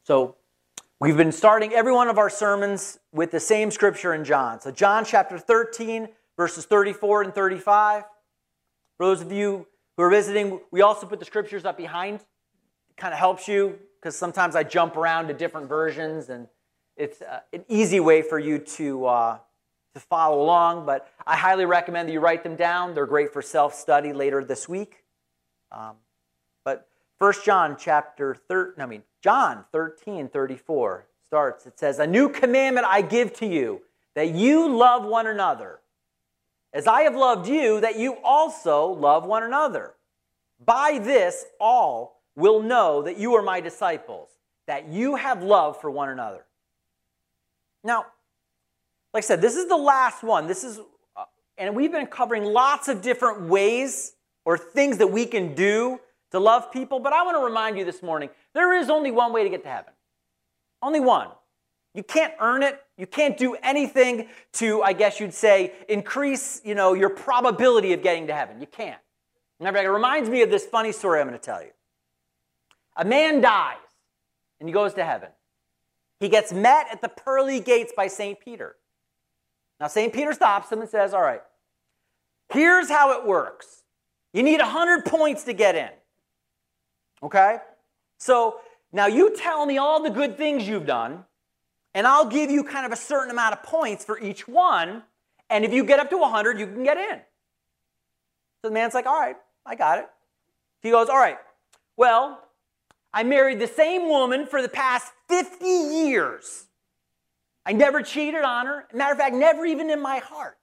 So we've been starting every one of our sermons with the same scripture in John. So John chapter 13, verses 34 and 35. For those of you who are visiting, we also put the scriptures up behind. It kind of helps you because sometimes I jump around to different versions, and it's an easy way for you to follow along. But I highly recommend that you write them down. They're great for self-study later this week. But 1 John John 13:34 starts. It says, "A new commandment I give to you, that you love one another. As I have loved you, that you also love one another. By this all will know that you are my disciples, that you have love for one another." Now, like I said, this is the last one. And we've been covering lots of different ways or things that we can do to love people, but I want to remind you this morning, there is only one way to get to heaven. Only one. You can't earn it. You can't do anything to, I guess you'd say, increase, your probability of getting to heaven. You can't. Remember, it reminds me of this funny story I'm going to tell you. A man dies, and he goes to heaven. He gets met at the pearly gates by St. Peter. Now, St. Peter stops him and says, all right, here's how it works. You need 100 points to get in. Okay? So, now you tell me all the good things you've done, and I'll give you kind of a certain amount of points for each one, and if you get up to 100, you can get in. So the man's like, all right, I got it. He goes, all right, well, I married the same woman for the past 50 years. I never cheated on her. Matter of fact, never even in my heart.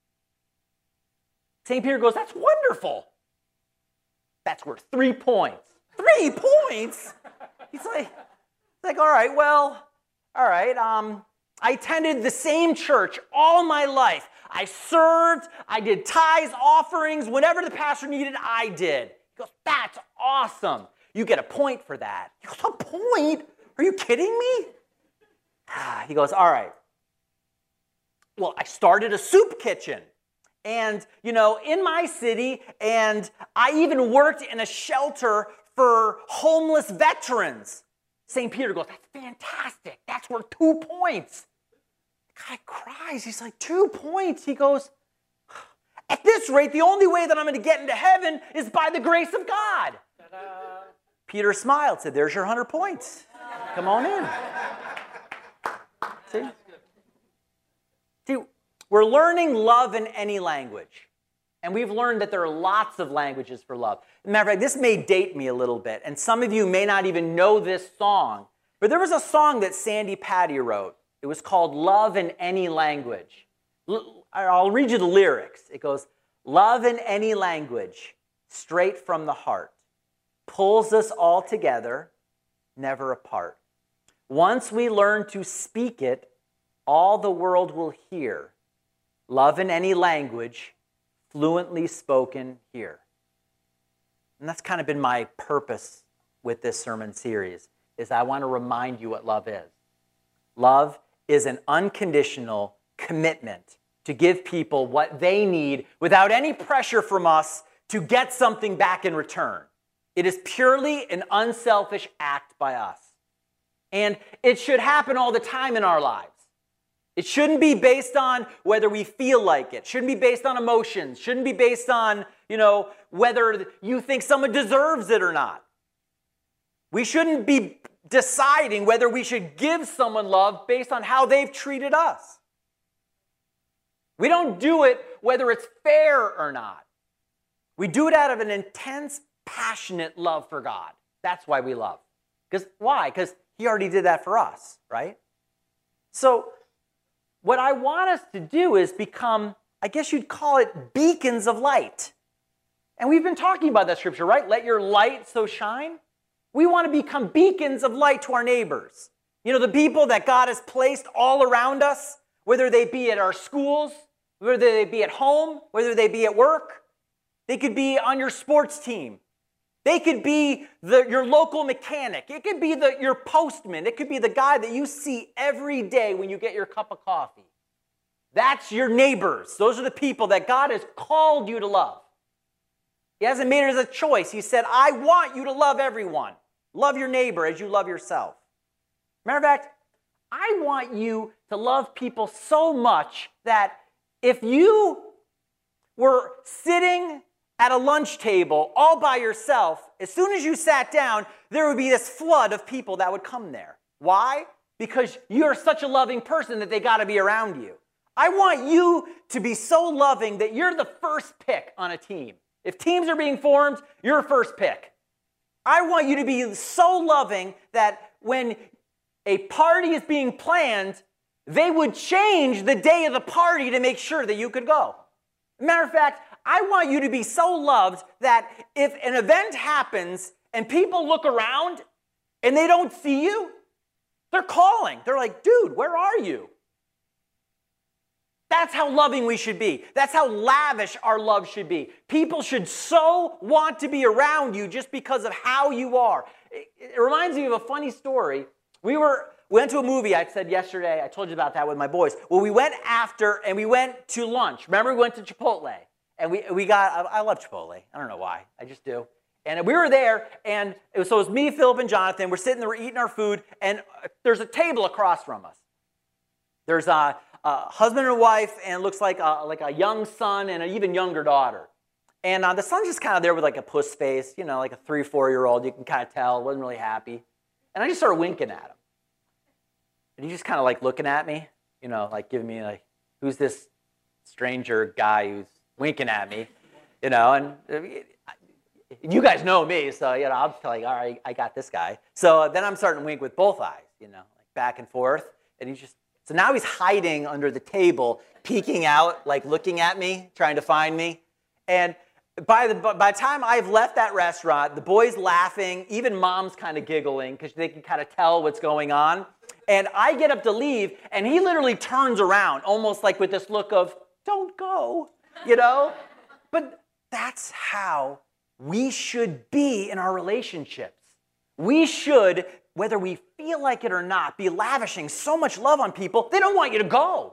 St. Peter goes, that's wonderful. That's worth 3 points. 3 points? He's like, all right, well, all right. I attended the same church all my life. I served. I did tithes, offerings. Whatever the pastor needed, I did. He goes, that's awesome. You get a point for that. He goes, a point? Are you kidding me? He goes, all right. Well, I started a soup kitchen. And, in my city, and I even worked in a shelter for homeless veterans. St. Peter goes, that's fantastic. That's worth 2 points. The guy cries. He's like, 2 points? He goes, at this rate, the only way that I'm going to get into heaven is by the grace of God. Ta-da. Peter smiled, said, there's your 100 points. Come on in. See, we're learning love in any language. And we've learned that there are lots of languages for love. As a matter of fact, this may date me a little bit, and some of you may not even know this song, but there was a song that Sandy Patty wrote. It was called Love in Any Language. I'll read you the lyrics. It goes, love in any language, straight from the heart, pulls us all together, never apart. Once we learn to speak it, all the world will hear. Love in any language, fluently spoken here. And that's kind of been my purpose with this sermon series, is I want to remind you what love is. Love is an unconditional commitment to give people what they need without any pressure from us to get something back in return. It is purely an unselfish act by us. And it should happen all the time in our lives. It shouldn't be based on whether we feel like it. Shouldn't be based on emotions. Shouldn't be based on, whether you think someone deserves it or not. We shouldn't be deciding whether we should give someone love based on how they've treated us. We don't do it whether it's fair or not. We do it out of an intense, passionate love for God. That's why we love. Why? Because He already did that for us, right? So, what I want us to do is become, I guess you'd call it, beacons of light. And we've been talking about that scripture, right? Let your light so shine. We want to become beacons of light to our neighbors. The people that God has placed all around us, whether they be at our schools, whether they be at home, whether they be at work. They could be on your sports team. They could be your local mechanic. It could be your postman. It could be the guy that you see every day when you get your cup of coffee. That's your neighbors. Those are the people that God has called you to love. He hasn't made it as a choice. He said, I want you to love everyone. Love your neighbor as you love yourself. Matter of fact, I want you to love people so much that if you were sitting at a lunch table all by yourself, as soon as you sat down, there would be this flood of people that would come there. Why? Because you're such a loving person that they got to be around you. I want you to be so loving that you're the first pick on a team. If teams are being formed, you're first pick. I want you to be so loving that when a party is being planned, they would change the day of the party to make sure that you could go. Matter of fact, I want you to be so loved that if an event happens and people look around and they don't see you, they're calling. They're like, dude, where are you? That's how loving we should be. That's how lavish our love should be. People should so want to be around you just because of how you are. It reminds me of a funny story. We went to a movie, I said yesterday, I told you about that with my boys. Well, we went after and we went to lunch. Remember, we went to Chipotle. And we got, I love Chipotle. I don't know why, I just do. And we were there, and it was me, Philip, and Jonathan. We're sitting there, we're eating our food, and there's a table across from us. There's a husband and wife, and it looks like a young son and an even younger daughter. And the son's just kind of there with like a puss face, you know, like a 3 or 4-year-old. You can kind of tell, wasn't really happy. And I just started winking at him. And he's just kind of like looking at me, you know, like giving me like, who's this stranger guy who's winking at me, you know, and you guys know me, so, you know, I'm just like, all right, I got this guy. So then I'm starting to wink with both eyes, you know, like back and forth, and so now he's hiding under the table, peeking out, like looking at me, trying to find me, and by the time I've left that restaurant, the boys laughing, even mom's kind of giggling, because they can kind of tell what's going on, and I get up to leave, and he literally turns around, almost like with this look of, don't go. You know? But that's how we should be in our relationships. We should, whether we feel like it or not, be lavishing so much love on people, they don't want you to go.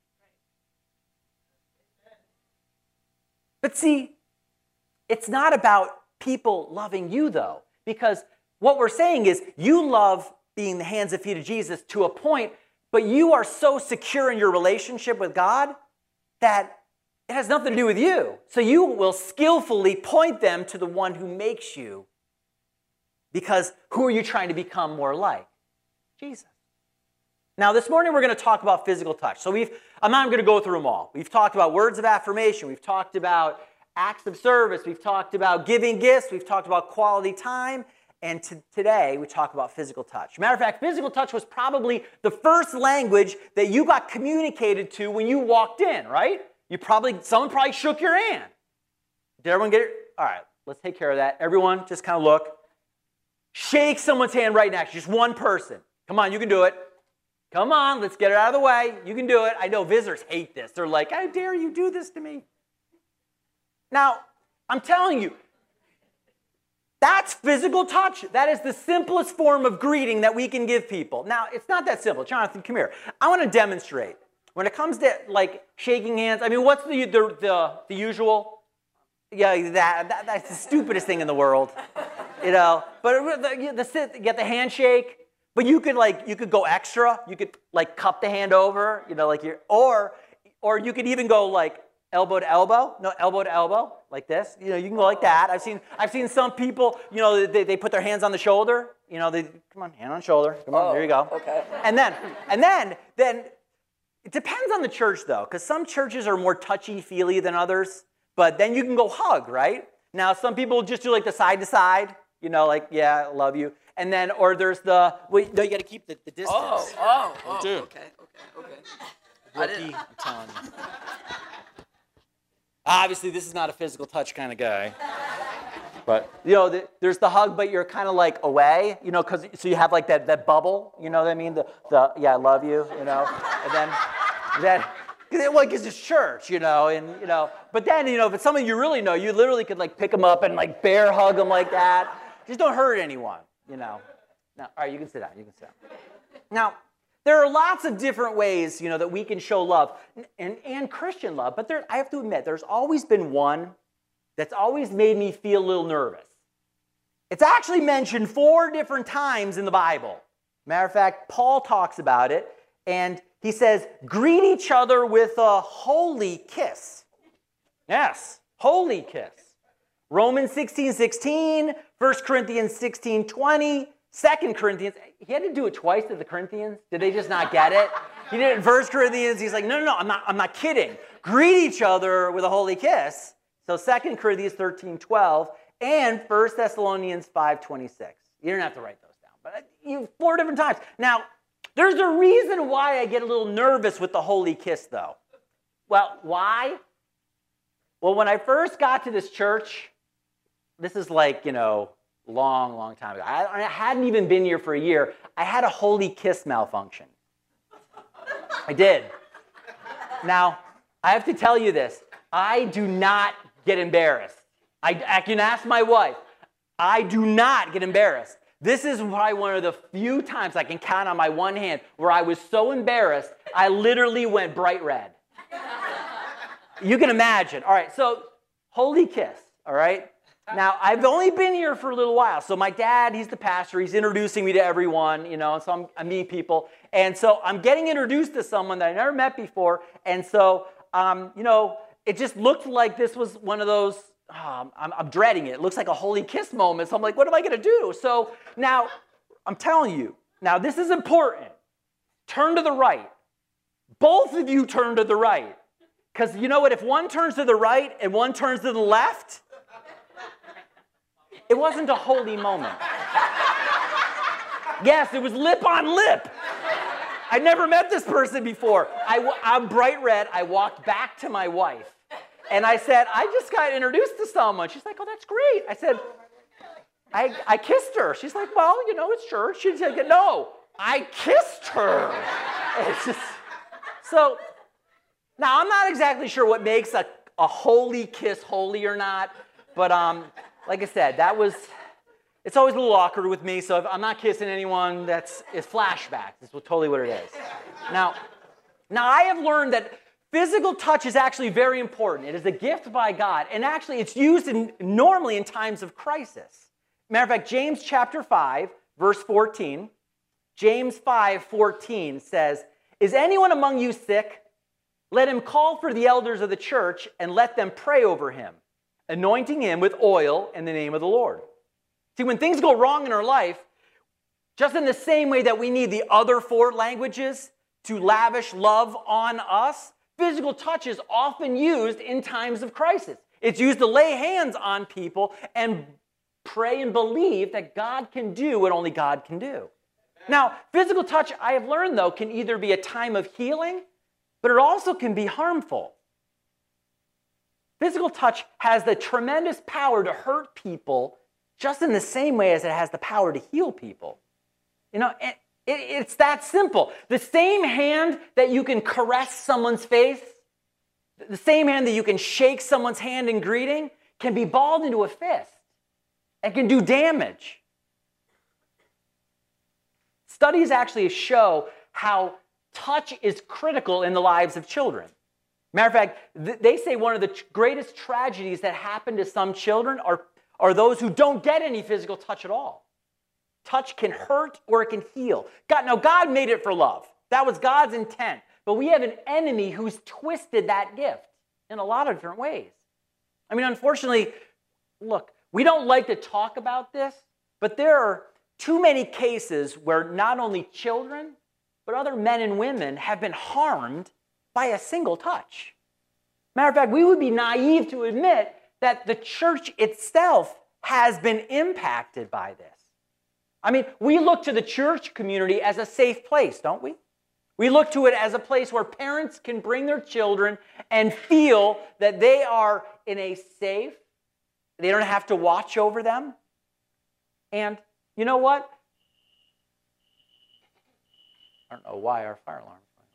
But see, it's not about people loving you, though, because what we're saying is you love being the hands and feet of Jesus to a point, but you are so secure in your relationship with God that it has nothing to do with you. So you will skillfully point them to the one who makes you. Because who are you trying to become more like? Jesus. Now, this morning we're going to talk about physical touch. So I'm not going to go through them all. We've talked about words of affirmation. We've talked about acts of service. We've talked about giving gifts. We've talked about quality time. And today we talk about physical touch. Matter of fact, physical touch was probably the first language that you got communicated to when you walked in, right? Someone probably shook your hand. Did everyone get it? All right, let's take care of that. Everyone, just kind of look. Shake someone's hand right next, just one person. Come on, you can do it. Come on, let's get it out of the way. You can do it. I know visitors hate this. They're like, how dare you do this to me? Now, I'm telling you, that's physical touch. That is the simplest form of greeting that we can give people. Now, it's not that simple. Jonathan, come here. I want to demonstrate. When it comes to like shaking hands, I mean, what's the usual? Yeah, that's the stupidest thing in the world, you know. But you get the handshake, but you could go extra. You could like cup the hand over, you know, like or you could even go like elbow to elbow, like this. You know, you can go like that. I've seen some people, you know, they put their hands on the shoulder. You know, come on, hand on shoulder. Come on, there you go. Okay. And then. It depends on the church, though, because some churches are more touchy-feely than others, but then you can go hug, right? Now, some people just do like the side-to-side, you know, like, yeah, I love you. And then, or there's no, you got to keep the distance. Okay. Rookie, I'm telling you. Obviously, this is not a physical touch kind of guy. But, you know, there's the hug, but you're kind of like away, you know, so you have like that bubble, you know what I mean? The yeah, I love you, you know, and then because it's church, you know, and, you know, but then, you know, if it's someone you really know, you literally could like pick them up and like bear hug them like that. Just don't hurt anyone, you know. Now, all right, you can sit down, Now, there are lots of different ways, you know, that we can show love and Christian love, but I have to admit, there's always been one that's always made me feel a little nervous. It's actually mentioned 4 different times in the Bible. Matter of fact, Paul talks about it, and he says, greet each other with a holy kiss. Yes, holy kiss. Romans 16:16, 1 Corinthians 16:20, 2 Corinthians. He had to do it twice to the Corinthians. Did they just not get it? He did it in 1 Corinthians. He's like, no, I'm not kidding. Greet each other with a holy kiss. So 2 Corinthians 13:12 and 1 Thessalonians 5:26. You don't have to write those down, but 4 different times. Now, there's a reason why I get a little nervous with the holy kiss, though. Well, why? Well, when I first got to this church, this is like, long time ago. I hadn't even been here for a year. I had a holy kiss malfunction. I did. Now, I have to tell you this. I do not get embarrassed. I can ask my wife. I do not get embarrassed. This is probably one of the few times I can count on my one hand where I was so embarrassed, I literally went bright red. You can imagine. All right, so holy kiss, all right? Now, I've only been here for a little while. So my dad, he's the pastor. He's introducing me to everyone, and so I'm meeting people. And so I'm getting introduced to someone that I never met before. And so, it just looked like this was one of those, I'm dreading it. It looks like a holy kiss moment. So I'm like, what am I going to do? So now, I'm telling you, now this is important. Turn to the right. Both of you turn to the right. Because you know what? If one turns to the right and one turns to the left, it wasn't a holy moment. Yes, it was lip on lip. I'd never met this person before. I'm bright red. I walked back to my wife. And I said, I just got introduced to someone. She's like, oh, that's great. I said, I kissed her. She's like, well, it's church. She said, no, I kissed her. It's just, so, now I'm not exactly sure what makes a holy kiss holy or not. But like I said, it's always a little awkward with me. So if I'm not kissing anyone, it's flashbacks. That's totally what it is. Now I have learned that physical touch is actually very important. It is a gift by God. And actually, it's used normally in times of crisis. Matter of fact, James chapter 5, verse 14. James 5:14 says, is anyone among you sick? Let him call for the elders of the church and let them pray over him, anointing him with oil in the name of the Lord. See, when things go wrong in our life, just in the same way that we need the other 4 languages to lavish love on us, physical touch is often used in times of crisis. It's used to lay hands on people and pray and believe that God can do what only God can do. Now, physical touch, I have learned, though, can either be a time of healing, but it also can be harmful. Physical touch has the tremendous power to hurt people just in the same way as it has the power to heal people. It's that simple. The same hand that you can caress someone's face, the same hand that you can shake someone's hand in greeting, can be balled into a fist and can do damage. Studies actually show how touch is critical in the lives of children. Matter of fact, they say one of the greatest tragedies that happen to some children are those who don't get any physical touch at all. Touch can hurt or it can heal. God made it for love. That was God's intent. But we have an enemy who's twisted that gift in a lot of different ways. I mean, unfortunately, look, we don't like to talk about this, but there are too many cases where not only children, but other men and women have been harmed by a single touch. Matter of fact, we would be naive to admit that the church itself has been impacted by this. I mean, we look to the church community as a safe place, don't we? We look to it as a place where parents can bring their children and feel that they are in a safe, they don't have to watch over them. And you know what? I don't know why our fire alarm is going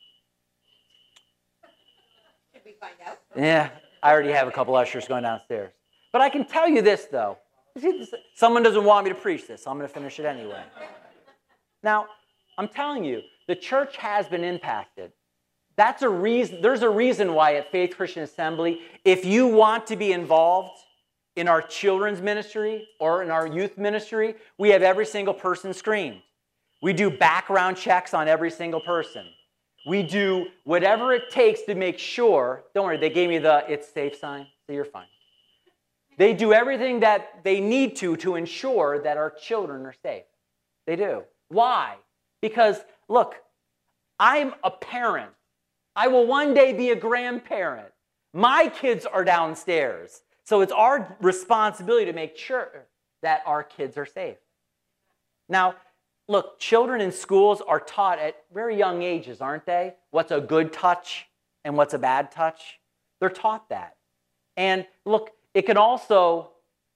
off. Should we find out? Yeah, I already have a couple ushers going downstairs. But I can tell you this, though. Someone doesn't want me to preach this, so I'm going to finish it anyway. Now, I'm telling you, the church has been impacted. That's a reason. There's a reason why at Faith Christian Assembly, if you want to be involved in our children's ministry or in our youth ministry, we have every single person screened. We do background checks on every single person. We do whatever it takes to make sure, don't worry, they gave me the it's safe sign, so you're fine. They do everything that they need to ensure that our children are safe. They do. Why? Because, look, I'm a parent. I will one day be a grandparent. My kids are downstairs. So it's our responsibility to make sure that our kids are safe. Now, look, children in schools are taught at very young ages, aren't they? What's a good touch and what's a bad touch? They're taught that. And look, it can also,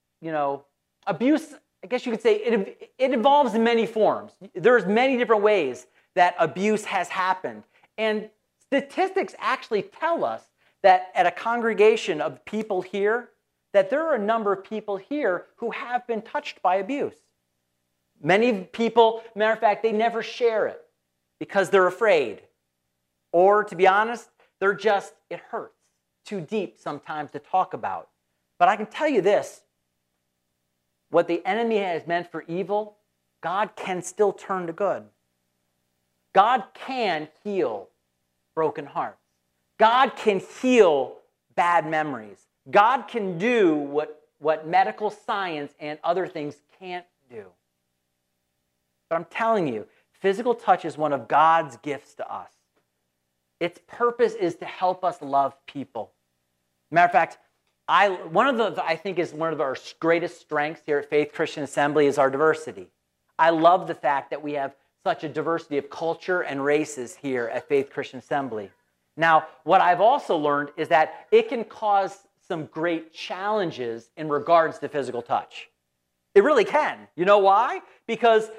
abuse, I guess you could say, it involves in many forms. There's many different ways that abuse has happened. And statistics actually tell us that at a congregation of people here, that there are a number of people here who have been touched by abuse. Many people, matter of fact, they never share it because they're afraid. Or, to be honest, it hurts too deep sometimes to talk about. But I can tell you this, what the enemy has meant for evil, God can still turn to good. God can heal broken hearts. God can heal bad memories. God can do what medical science and other things can't do. But I'm telling you, physical touch is one of God's gifts to us. Its purpose is to help us love people. Matter of fact, I think is one of our greatest strengths here at Faith Christian Assembly is our diversity. I love the fact that we have such a diversity of culture and races here at Faith Christian Assembly. Now, what I've also learned is that it can cause some great challenges in regards to physical touch. It really can. You know why? Because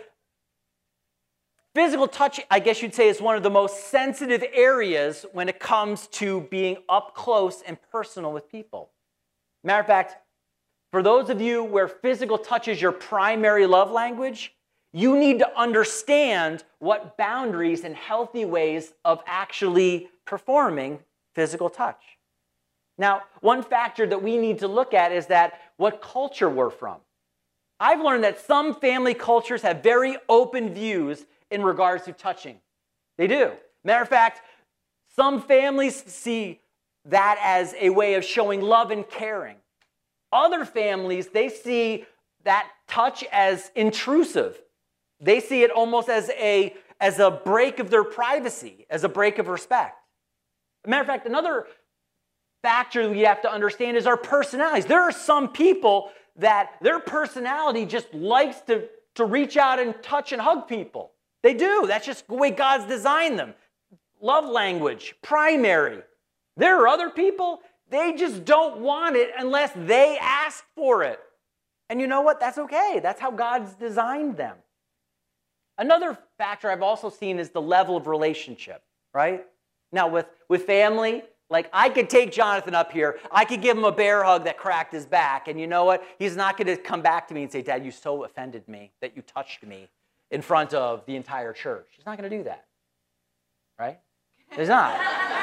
physical touch, I guess you'd say, is one of the most sensitive areas when it comes to being up close and personal with people. Matter of fact, for those of you where physical touch is your primary love language, you need to understand what boundaries and healthy ways of actually performing physical touch. Now, one factor that we need to look at is that what culture we're from. I've learned that some family cultures have very open views in regards to touching. They do. Matter of fact, some families see that as a way of showing love and caring. Other families, they see that touch as intrusive. They see it almost as a break of their privacy, as a break of respect. Matter of fact, another factor we have to understand is our personalities. There are some people that their personality just likes to reach out and touch and hug people. They do. That's just the way God's designed them. Love language, primary. There are other people, they just don't want it unless they ask for it. And you know what? That's okay. That's how God's designed them. Another factor I've also seen is the level of relationship, right? Now, with family, like I could take Jonathan up here, I could give him a bear hug that cracked his back, and you know what? He's not going to come back to me and say, Dad, you so offended me that you touched me in front of the entire church. He's not going to do that, right? He's not.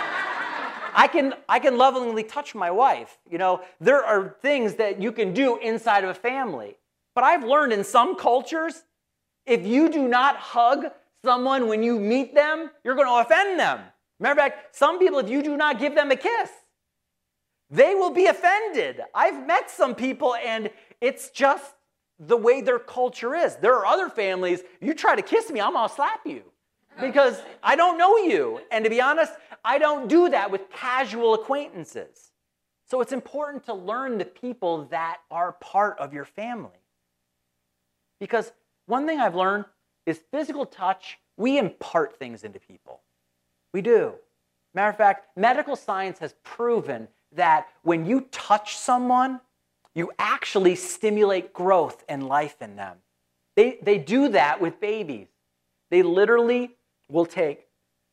I can lovingly touch my wife. You know, there are things that you can do inside of a family. But I've learned in some cultures, if you do not hug someone when you meet them, you're going to offend them. Matter of fact, some people, if you do not give them a kiss, they will be offended. I've met some people, and it's just the way their culture is. There are other families, you try to kiss me, I'm going to slap you because I don't know you. And to be honest, I don't do that with casual acquaintances. So it's important to learn the people that are part of your family. Because one thing I've learned is physical touch, we impart things into people. We do. Matter of fact, medical science has proven that when you touch someone, you actually stimulate growth and life in them. They do that with babies. They literally will take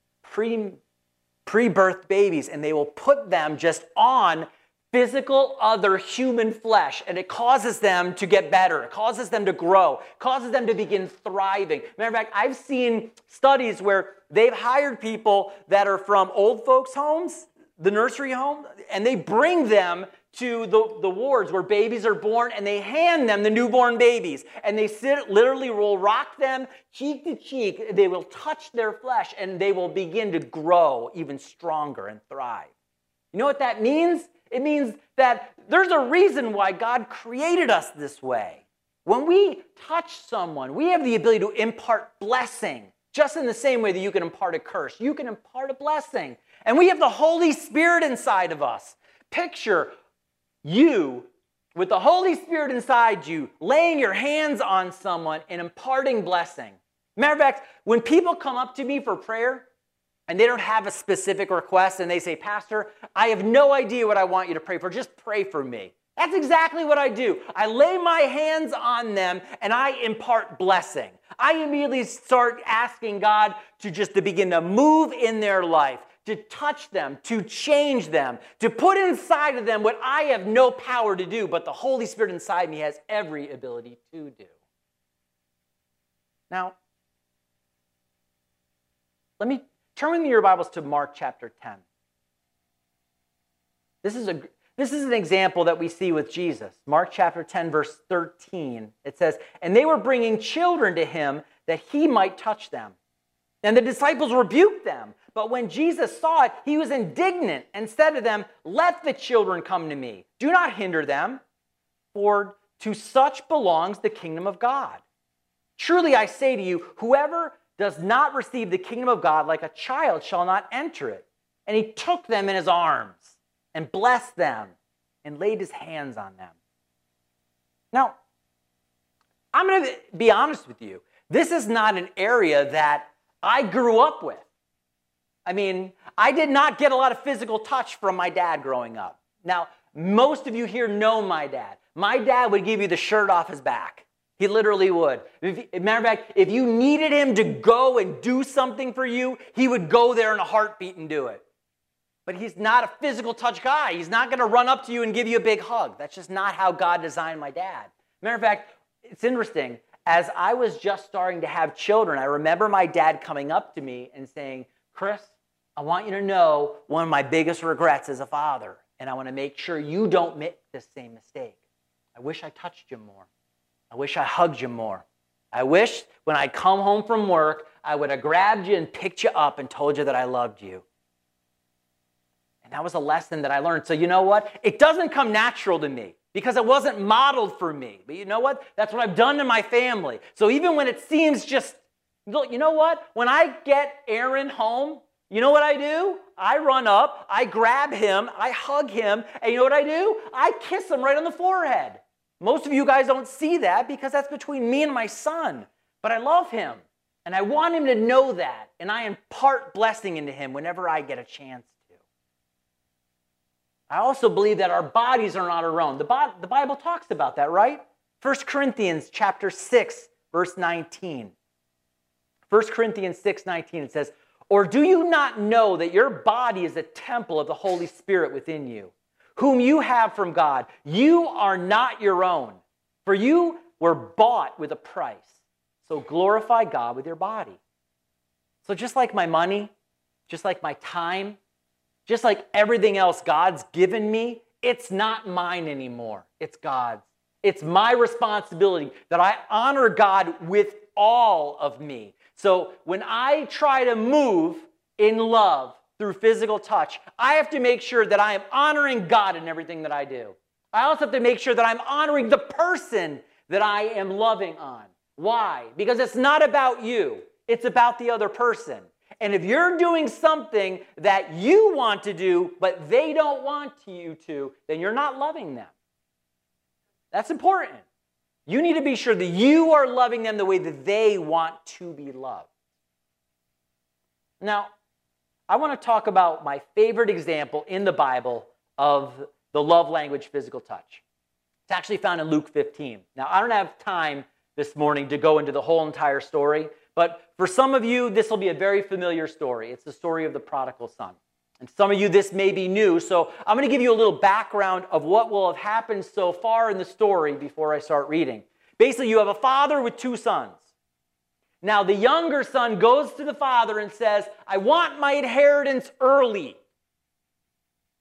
pre-birth babies and they will put them just on physical other human flesh, and it causes them to get better. It causes them to grow. It causes them to begin thriving. Matter of fact, I've seen studies where they've hired people that are from old folks' homes, the nursery home, and they bring them to the wards where babies are born, and they hand them the newborn babies. And they literally will rock them cheek to cheek. They will touch their flesh, and they will begin to grow even stronger and thrive. You know what that means? It means that there's a reason why God created us this way. When we touch someone, we have the ability to impart blessing, just in the same way that you can impart a curse. You can impart a blessing. And we have the Holy Spirit inside of us. Picture you with the Holy Spirit inside you, laying your hands on someone and imparting blessing. Matter of fact, when people come up to me for prayer and they don't have a specific request and they say, Pastor, I have no idea what I want you to pray for. Just pray for me. That's exactly what I do. I lay my hands on them and I impart blessing. I immediately start asking God to begin to move in their life, to touch them, to change them, to put inside of them what I have no power to do, but the Holy Spirit inside me has every ability to do. Now, let me turn with me your Bibles to Mark chapter 10. This is an example that we see with Jesus. Mark chapter 10, verse 13. It says, and they were bringing children to him that he might touch them. And the disciples rebuked them. But when Jesus saw it, he was indignant and said to them, let the children come to me. Do not hinder them, for to such belongs the kingdom of God. Truly I say to you, whoever does not receive the kingdom of God like a child shall not enter it. And he took them in his arms and blessed them and laid his hands on them. Now, I'm going to be honest with you. This is not an area that I grew up with. I mean, I did not get a lot of physical touch from my dad growing up. Now, most of you here know my dad. My dad would give you the shirt off his back. He literally would. Matter of fact, if you needed him to go and do something for you, he would go there in a heartbeat and do it. But he's not a physical touch guy. He's not going to run up to you and give you a big hug. That's just not how God designed my dad. Matter of fact, it's interesting. As I was just starting to have children, I remember my dad coming up to me and saying, Chris, I want you to know one of my biggest regrets as a father, and I want to make sure you don't make this same mistake. I wish I touched you more. I wish I hugged you more. I wish when I come home from work, I would have grabbed you and picked you up and told you that I loved you. And that was a lesson that I learned. So you know what? It doesn't come natural to me because it wasn't modeled for me. But you know what? That's what I've done in my family. So even when it seems just, look, you know what? When I get Aaron home, you know what I do? I run up, I grab him, I hug him, and you know what I do? I kiss him right on the forehead. Most of you guys don't see that because that's between me and my son. But I love him, and I want him to know that, and I impart blessing into him whenever I get a chance to. I also believe that our bodies are not our own. The Bible talks about that, right? 1 Corinthians chapter 6, verse 19. 1 Corinthians 6:19, it says, or do you not know that your body is a temple of the Holy Spirit within you, whom you have from God? You are not your own, for you were bought with a price. So glorify God with your body. So just like my money, just like my time, just like everything else God's given me, it's not mine anymore. It's God's. It's my responsibility that I honor God with all of me. So when I try to move in love through physical touch, I have to make sure that I am honoring God in everything that I do. I also have to make sure that I'm honoring the person that I am loving on. Why? Because it's not about you. It's about the other person. And if you're doing something that you want to do, but they don't want you to, then you're not loving them. That's important. You need to be sure that you are loving them the way that they want to be loved. Now, I want to talk about my favorite example in the Bible of the love language, physical touch. It's actually found in Luke 15. Now, I don't have time this morning to go into the whole entire story, but for some of you, this will be a very familiar story. It's the story of the prodigal son. And some of you, this may be new, so I'm going to give you a little background of what will have happened so far in the story before I start reading. Basically, you have a father with two sons. Now, the younger son goes to the father and says, I want my inheritance early.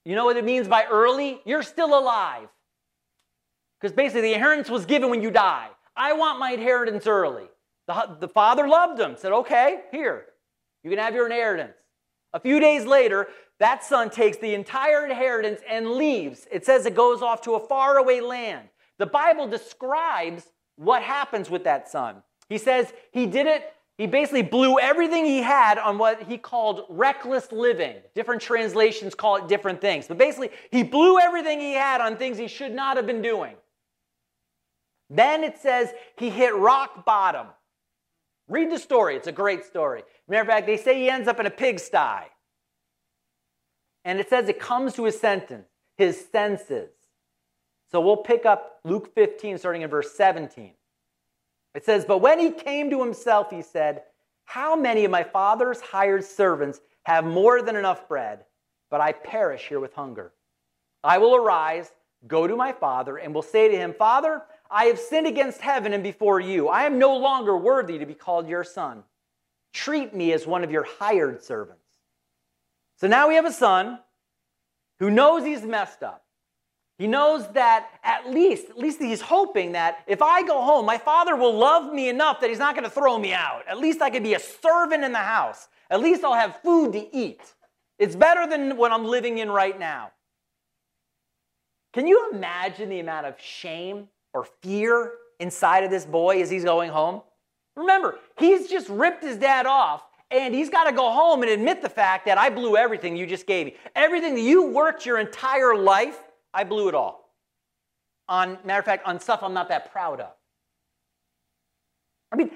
You know what it means by early? You're still alive. Because basically the inheritance was given when you die. I want my inheritance early. The father loved him, said, okay, here, you can have your inheritance. A few days later, that son takes the entire inheritance and leaves. It says it goes off to a faraway land. The Bible describes what happens with that son. He says he did it, he basically blew everything he had on what he called reckless living. Different translations call it different things. But basically, he blew everything he had on things he should not have been doing. Then it says he hit rock bottom. Read the story. It's a great story. Matter of fact, they say he ends up in a pigsty. And it says it comes to his senses. So we'll pick up Luke 15, starting in verse 17. It says, but when he came to himself, he said, how many of my father's hired servants have more than enough bread, but I perish here with hunger? I will arise, go to my father, and will say to him, Father, I have sinned against heaven and before you. I am no longer worthy to be called your son. Treat me as one of your hired servants. So now we have a son who knows he's messed up. He knows that at least he's hoping that if I go home, my father will love me enough that he's not going to throw me out. At least I could be a servant in the house. At least I'll have food to eat. It's better than what I'm living in right now. Can you imagine the amount of shame or fear inside of this boy as he's going home? Remember, he's just ripped his dad off, and he's got to go home and admit the fact that I blew everything you just gave me. Everything that you worked your entire life, I blew it all. Matter of fact, on stuff I'm not that proud of. I mean,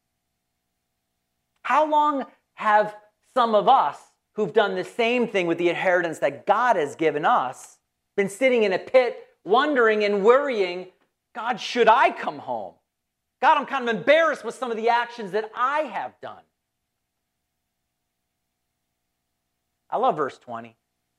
how long have some of us who've done the same thing with the inheritance that God has given us been sitting in a pit wondering and worrying, God, should I come home? God, I'm kind of embarrassed with some of the actions that I have done. I love verse 20.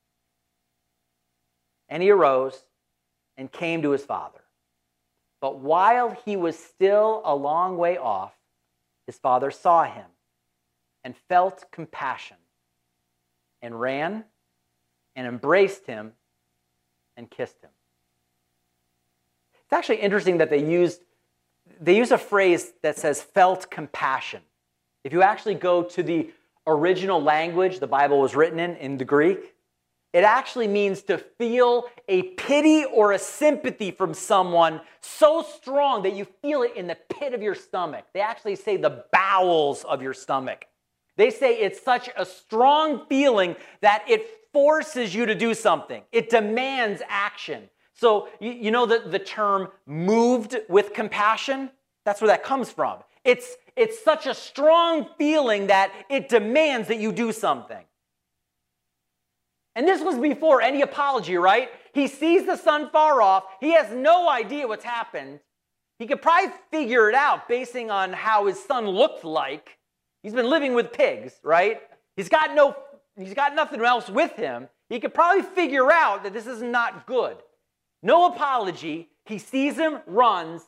And he arose and came to his father. But while he was still a long way off, his father saw him and felt compassion and ran and embraced him and kissed him. It's actually interesting that they use a phrase that says felt compassion. If you actually go to the original language the Bible was written in the Greek, it actually means to feel a pity or a sympathy from someone so strong that you feel it in the pit of your stomach. They actually say the bowels of your stomach. They say it's such a strong feeling that it forces you to do something. It demands action. So you know the term moved with compassion? That's where that comes from. It's such a strong feeling that it demands that you do something. And this was before any apology, right? He sees the son far off. He has no idea what's happened. He could probably figure it out basing on how his son looked like. He's been living with pigs, right? He's got nothing else with him. He could probably figure out that this is not good. No apology. He sees him, runs.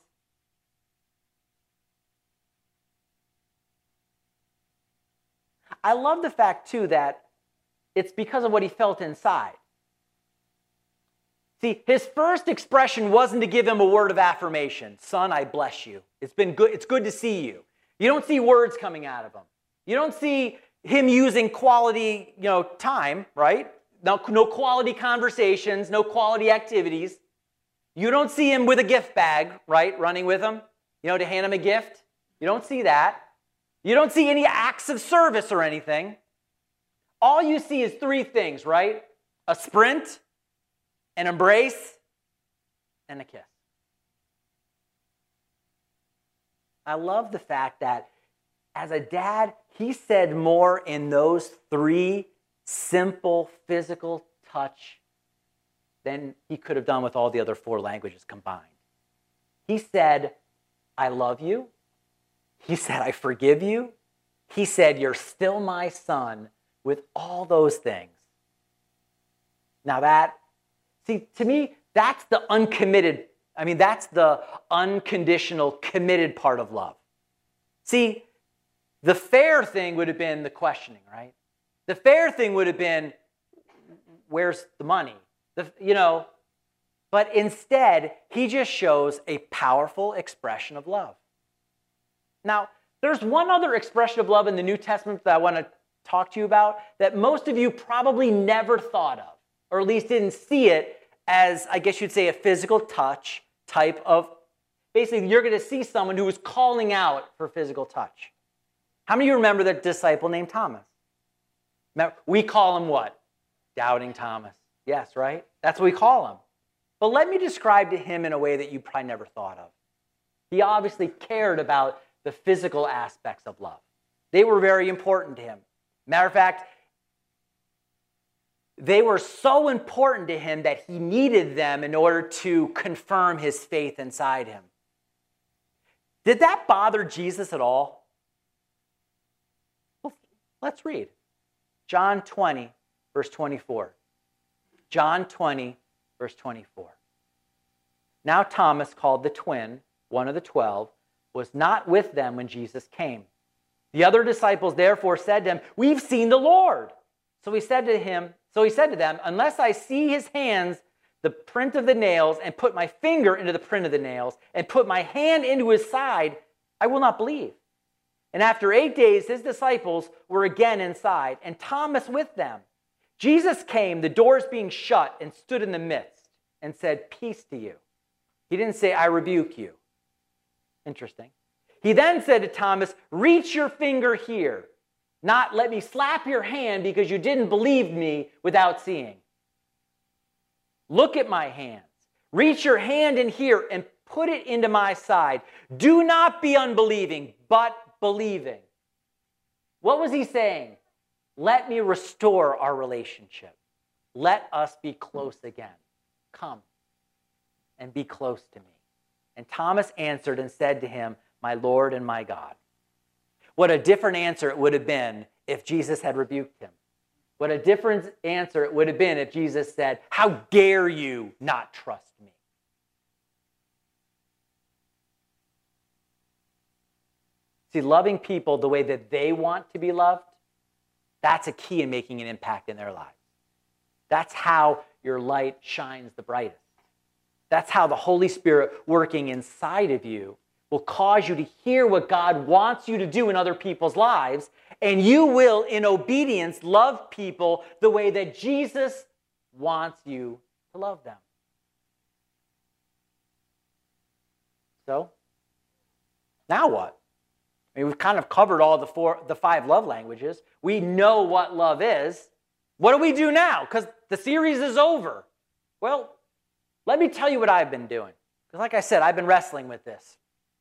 I love the fact, too, that it's because of what he felt inside. See, his first expression wasn't to give him a word of affirmation. Son, I bless you. It's been good. It's good to see you. You don't see words coming out of him. You don't see him using quality, time, right? No quality conversations, no quality activities. You don't see him with a gift bag, right, running with him, to hand him a gift. You don't see that. You don't see any acts of service or anything. All you see is three things, right? A sprint, an embrace, and a kiss. I love the fact that as a dad, he said more in those three simple physical touch than he could have done with all the other four languages combined. He said, I love you. He said, I forgive you. He said, you're still my son. With all those things. Now to me, that's the that's the unconditional, committed part of love. See, the fair thing would have been the questioning, right? The fair thing would have been, where's the money? But instead, he just shows a powerful expression of love. Now, there's one other expression of love in the New Testament that I want to talk to you about that most of you probably never thought of, or at least didn't see it as, I guess you'd say, a physical touch type of, basically you're going to see someone who is calling out for physical touch. How many of you remember that disciple named Thomas? We call him what? Doubting Thomas. Yes, right? That's what we call him. But let me describe to him in a way that you probably never thought of. He obviously cared about the physical aspects of love. They were very important to him. Matter of fact, they were so important to him that he needed them in order to confirm his faith inside him. Did that bother Jesus at all? Well, let's read. John 20, verse 24. John 20, verse 24. Now Thomas, called the twin, one of the 12, was not with them when Jesus came. The other disciples therefore said to him, "We've seen the Lord." So he said to them, "Unless I see his hands, the print of the nails, and put my finger into the print of the nails, and put my hand into his side, I will not believe." And after 8 days, his disciples were again inside, and Thomas with them. Jesus came, the doors being shut, and stood in the midst, and said, "Peace to you." He didn't say, "I rebuke you." Interesting. He then said to Thomas, "Reach your finger here. Not let me slap your hand because you didn't believe me without seeing. Look at my hands. Reach your hand in here and put it into my side. Do not be unbelieving, but believing." What was he saying? Let me restore our relationship. Let us be close again. Come and be close to me. And Thomas answered and said to him, "My Lord and my God." What a different answer it would have been if Jesus had rebuked him. What a different answer it would have been if Jesus said, "How dare you not trust me?" See, loving people the way that they want to be loved, that's a key in making an impact in their lives. That's how your light shines the brightest. That's how the Holy Spirit working inside of you will cause you to hear what God wants you to do in other people's lives, and you will, in obedience, love people the way that Jesus wants you to love them. So, now what? I mean, we've kind of covered all the 5 love languages. We know what love is. What do we do now? Because the series is over. Well, let me tell you what I've been doing. Because like I said, I've been wrestling with this.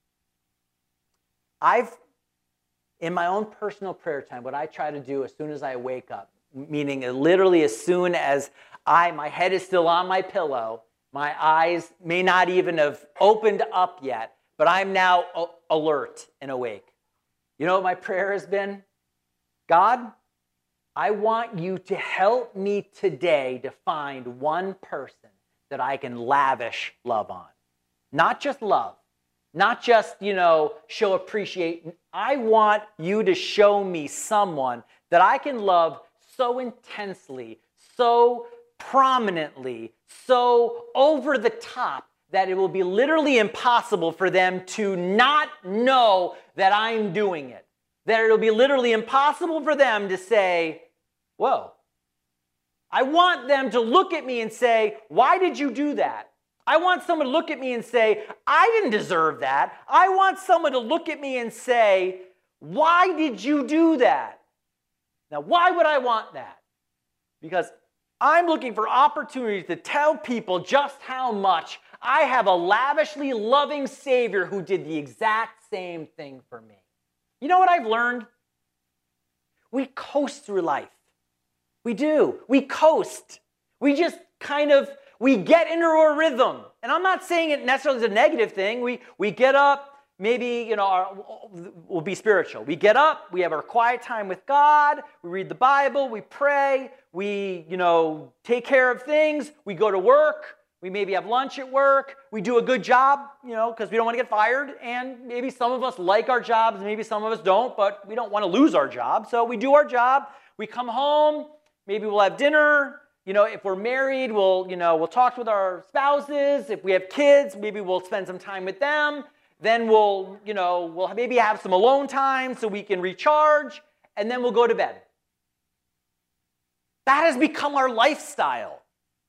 In my own personal prayer time, what I try to do as soon as I wake up, meaning literally as soon as my head is still on my pillow, my eyes may not even have opened up yet, but I'm now alert and awake. You know what my prayer has been? God, I want you to help me today to find one person that I can lavish love on. Not just love. Not just, show appreciation. I want you to show me someone that I can love so intensely, so prominently, so over the top that it will be literally impossible for them to not know that I'm doing it. That it'll be literally impossible for them to say, whoa. I want them to look at me and say, why did you do that? I want someone to look at me and say, I didn't deserve that. I want someone to look at me and say, why did you do that? Now, why would I want that? Because I'm looking for opportunities to tell people just how much I have a lavishly loving Savior who did the exact same thing for me. You know what I've learned? We coast through life. We do. We coast. We just we get into a rhythm. And I'm not saying it necessarily is a negative thing. We get up, maybe, we'll be spiritual. We get up, we have our quiet time with God, we read the Bible, we pray, we, take care of things, we go to work, we maybe have lunch at work, we do a good job, because we don't want to get fired, and maybe some of us like our jobs, maybe some of us don't, but we don't want to lose our job, so we do our job, we come home, maybe we'll have dinner, if we're married, we'll talk with our spouses. If we have kids, maybe we'll spend some time with them. Then we'll maybe have some alone time so we can recharge, and then we'll go to bed. That has become our lifestyle.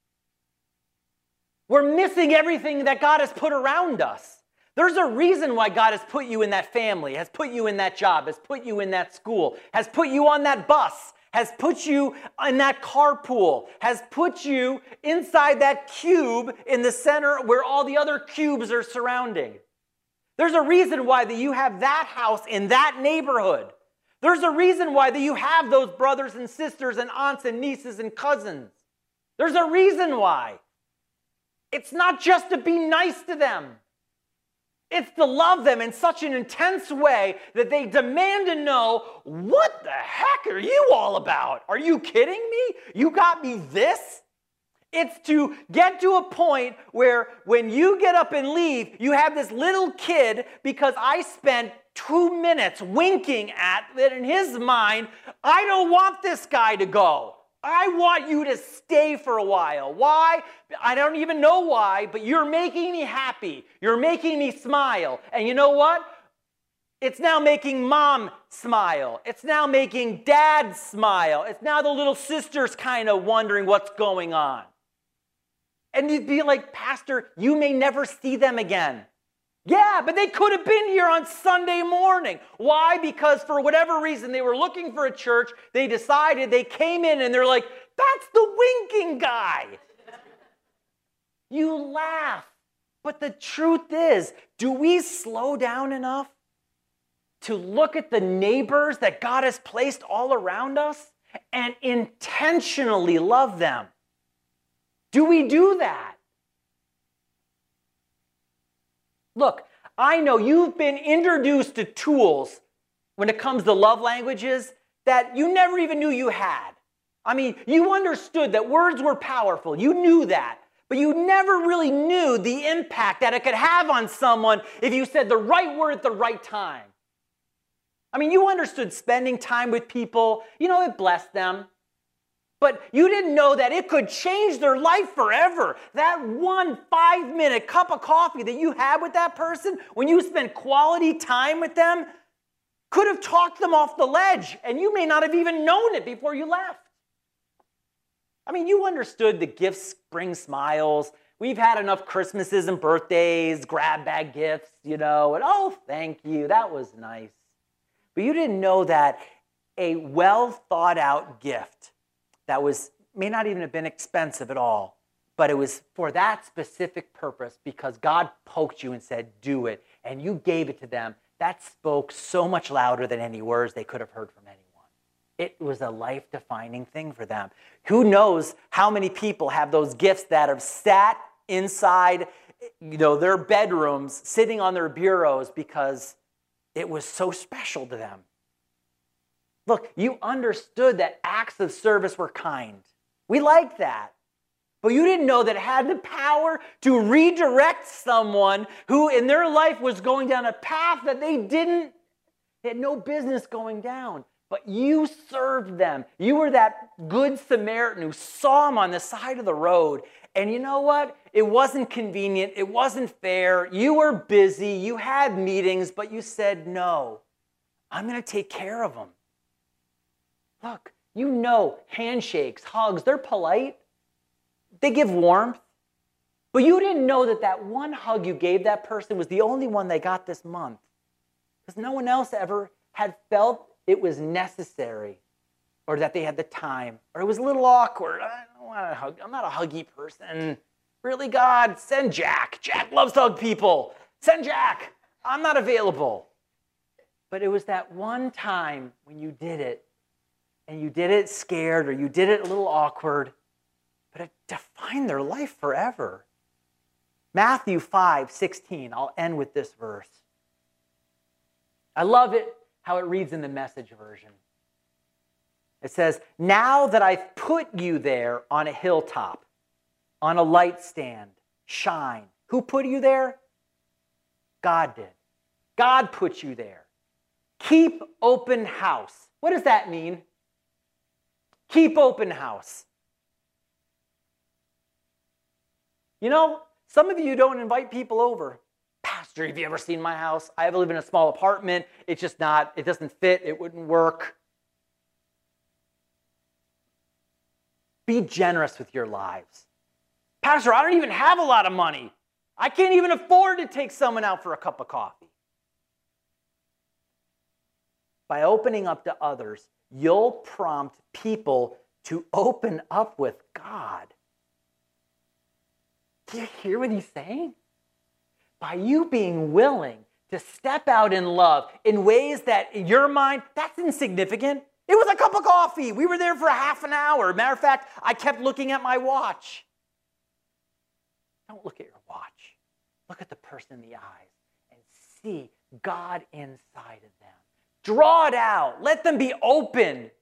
We're missing everything that God has put around us. There's a reason why God has put you in that family, has put you in that job, has put you in that school, has put you on that bus, has put you in that carpool, has put you inside that cube in the center where all the other cubes are surrounding. There's a reason why that you have that house in that neighborhood. There's a reason why that you have those brothers and sisters and aunts and nieces and cousins. There's a reason why. It's not just to be nice to them. It's to love them in such an intense way that they demand to know, what the heck are you all about? Are you kidding me? You got me this? It's to get to a point where when you get up and leave, you have this little kid, because I spent 2 minutes winking at that in his mind, I don't want this guy to go. I want you to stay for a while. Why? I don't even know why, but you're making me happy. You're making me smile. And you know what? It's now making mom smile. It's now making dad smile. It's now the little sister's kind of wondering what's going on. And you'd be like, Pastor, you may never see them again. Yeah, but they could have been here on Sunday morning. Why? Because for whatever reason, they were looking for a church. They decided, they came in and they're like, that's the winking guy. You laugh. But the truth is, do we slow down enough to look at the neighbors that God has placed all around us and intentionally love them? Do we do that? Look, I know you've been introduced to tools when it comes to love languages that you never even knew you had. I mean, you understood that words were powerful. You knew that. But you never really knew the impact that it could have on someone if you said the right word at the right time. I mean, you understood spending time with people, it blessed them. But you didn't know that it could change their life forever. That 1 5-minute cup of coffee that you had with that person, when you spent quality time with them, could have talked them off the ledge, and you may not have even known it before you left. I mean, you understood the gifts bring smiles. We've had enough Christmases and birthdays, grab bag gifts, and oh, thank you, that was nice. But you didn't know that a well thought out gift that may not even have been expensive at all, but it was for that specific purpose because God poked you and said, do it, and you gave it to them. That spoke so much louder than any words they could have heard from anyone. It was a life-defining thing for them. Who knows how many people have those gifts that have sat inside, their bedrooms, sitting on their bureaus because it was so special to them. Look, you understood that acts of service were kind. We like that. But you didn't know that it had the power to redirect someone who in their life was going down a path that they had no business going down. But you served them. You were that good Samaritan who saw them on the side of the road. And you know what? It wasn't convenient. It wasn't fair. You were busy. You had meetings, but you said, no, I'm going to take care of them. Look, handshakes, hugs, they're polite. They give warmth. But you didn't know that one hug you gave that person was the only one they got this month. Because no one else ever had felt it was necessary or that they had the time. Or it was a little awkward. I don't want to hug. I'm not a huggy person. Really, God, send Jack. Jack loves to hug people. Send Jack. I'm not available. But it was that one time when you did it, and you did it scared or you did it a little awkward, but it defined their life forever. Matthew 5:16, I'll end with this verse. I love it how it reads in the Message version. It says, now that I've put you there on a hilltop, on a light stand, shine. Who put you there? God did. God put you there. Keep open house. What does that mean? Keep open house. You know, some of you don't invite people over. Pastor, have you ever seen my house? I live in a small apartment. It's just not, it doesn't fit. It wouldn't work. Be generous with your lives. Pastor, I don't even have a lot of money. I can't even afford to take someone out for a cup of coffee. By opening up to others, you'll prompt people to open up with God. Do you hear what he's saying? By you being willing to step out in love in ways that in your mind, that's insignificant. It was a cup of coffee. We were there for a half an hour. Matter of fact, I kept looking at my watch. Don't look at your watch. Look at the person in the eyes and see God inside of them. Draw it out. Let them be open.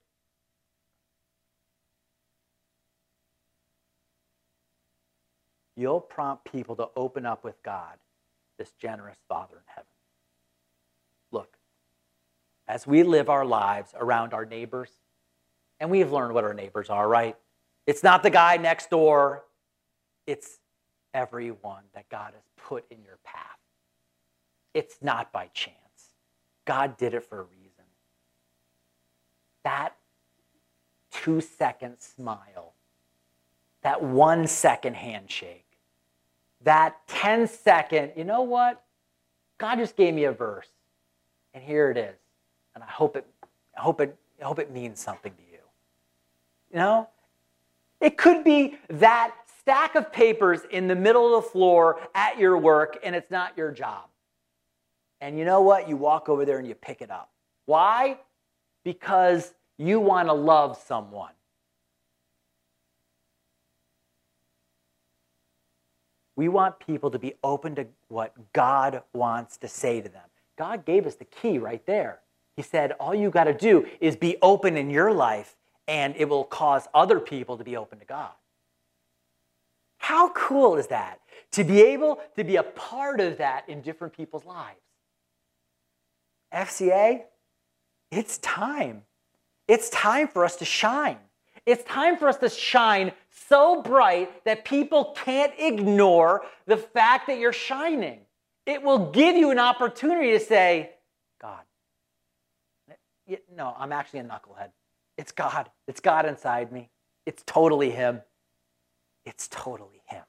You'll prompt people to open up with God, this generous Father in heaven. Look, as we live our lives around our neighbors, and we've learned what our neighbors are, right? It's not the guy next door. It's everyone that God has put in your path. It's not by chance. God did it for a reason. That 2-second smile, that 1-second handshake, that 10-second, you know what? God just gave me a verse, and here it is. And I hope it means something to you. You know? It could be that stack of papers in the middle of the floor at your work, and it's not your job. And you know what? You walk over there and you pick it up. Why? Because you want to love someone. We want people to be open to what God wants to say to them. God gave us the key right there. He said, all you got to do is be open in your life, and it will cause other people to be open to God. How cool is that? To be able to be a part of that in different people's lives. FCA, it's time. It's time for us to shine. It's time for us to shine so bright that people can't ignore the fact that you're shining. It will give you an opportunity to say, God. No, I'm actually a knucklehead. It's God. It's God inside me. It's totally Him. It's totally Him.